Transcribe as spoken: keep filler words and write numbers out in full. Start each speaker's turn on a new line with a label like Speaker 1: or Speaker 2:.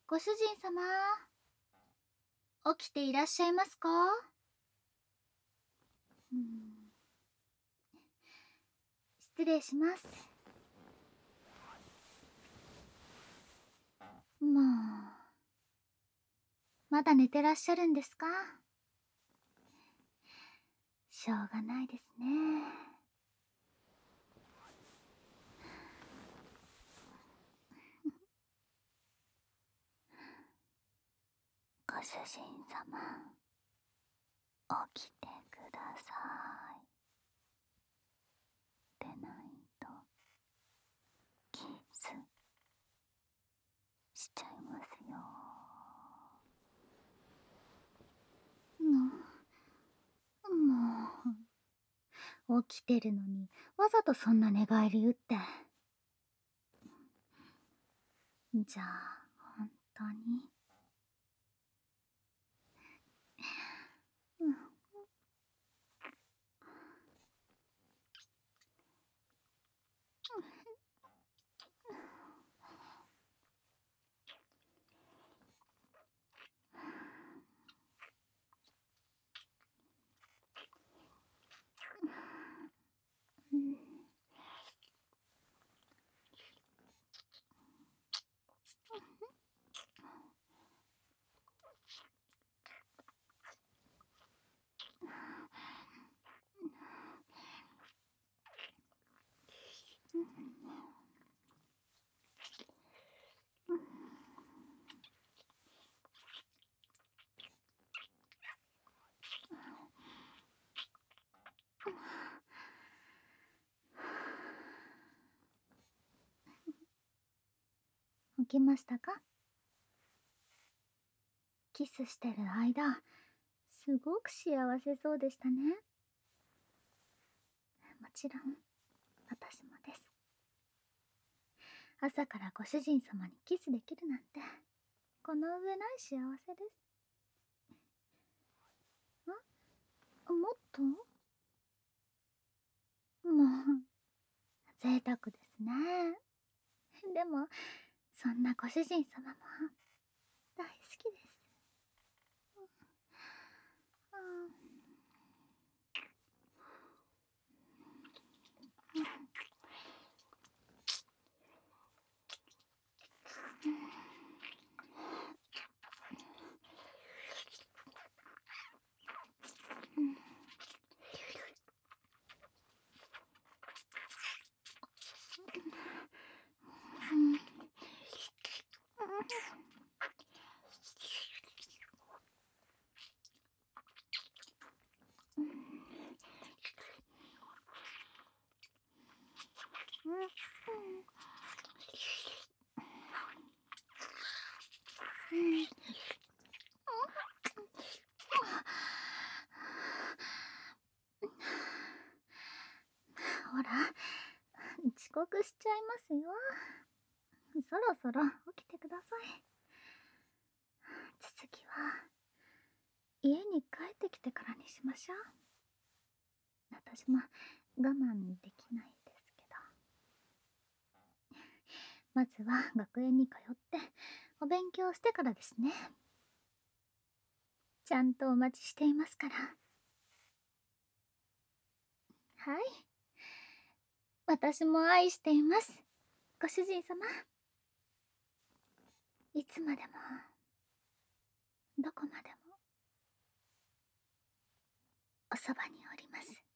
Speaker 1: ご主人様、起きていらっしゃいますか？うん、失礼します。もう、まだ寝てらっしゃるんですか？しょうがないですね。ご主人様、起きてください。でないとキスしちゃいますよ。ももう起きてるのにわざとそんな寝返り打って。じゃあ本当に、うん、うん、起きましたか？キスしてる間、すごく幸せそうでしたね。もちろん私もです。朝からご主人様にキスできるなんて、この上ない幸せです。ん？もっと？もう、贅沢ですね。でも、そんなご主人様も大好きです。うん、うん、うん、うん、うん、うん、ほら、遅刻しちゃいますよ。そろそろ起きてください。続きは家に帰ってきてからにしましょう。私も我慢できないですけど。まずは学園に通ってお勉強してからですね。ちゃんとお待ちしていますから。はい、私も愛しています、ご主人様。いつまでも、どこまでもおそばにおります。